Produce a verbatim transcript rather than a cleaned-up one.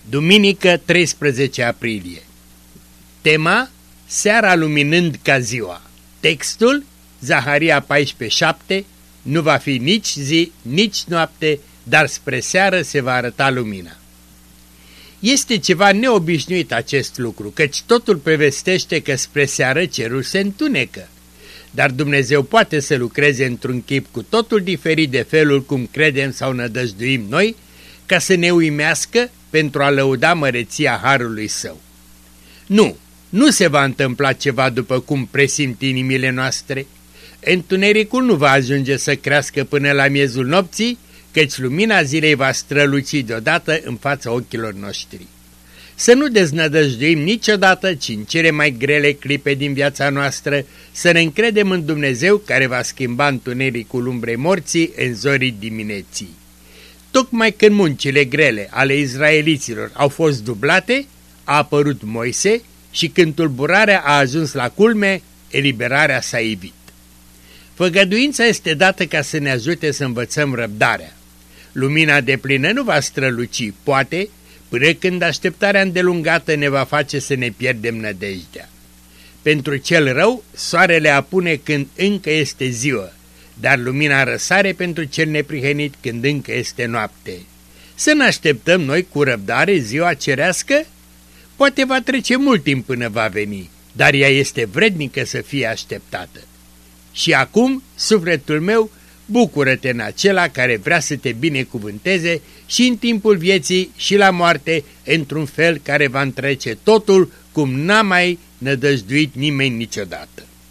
Duminică treisprezece aprilie. Tema: seara luminând ca ziua. Textul: Zaharia paisprezece șapte. Nu va fi nici zi, nici noapte, dar spre seară se va arăta lumina. Este ceva neobișnuit acest lucru, căci totul prevestește că spre seară cerul se întunecă. Dar Dumnezeu poate să lucreze într-un chip cu totul diferit de felul cum credem sau nădăjduim noi, ca să ne uimească pentru a lăuda măreția harului său. Nu, nu se va întâmpla ceva după cum presimt inimile noastre. Întunericul nu va ajunge să crească până la miezul nopții, căci lumina zilei va străluci deodată în fața ochilor noștri. Să nu deznădăjduim niciodată, ci în cele mai grele clipe din viața noastră, să ne încredem în Dumnezeu care va schimba întunericul umbrei morții în zorii dimineții. Tocmai când muncile grele ale izraeliților au fost dublate, a apărut Moise și când tulburarea a ajuns la culme, eliberarea s-a ivit. Făgăduința este dată ca să ne ajute să învățăm răbdarea. Lumina deplină nu va străluci, poate, până când așteptarea îndelungată ne va face să ne pierdem nădejdea. Pentru cel rău, soarele apune când încă este ziua, dar lumina răsare pentru cel neprihănit când încă este noapte. Să ne așteptăm noi cu răbdare ziua cerească? Poate va trece mult timp până va veni, dar ea este vrednică să fie așteptată. Și acum, sufletul meu, bucură-te în acela care vrea să te binecuvânteze și în timpul vieții și la moarte, într-un fel care va întrece totul cum n-a mai nădăjduit nimeni niciodată.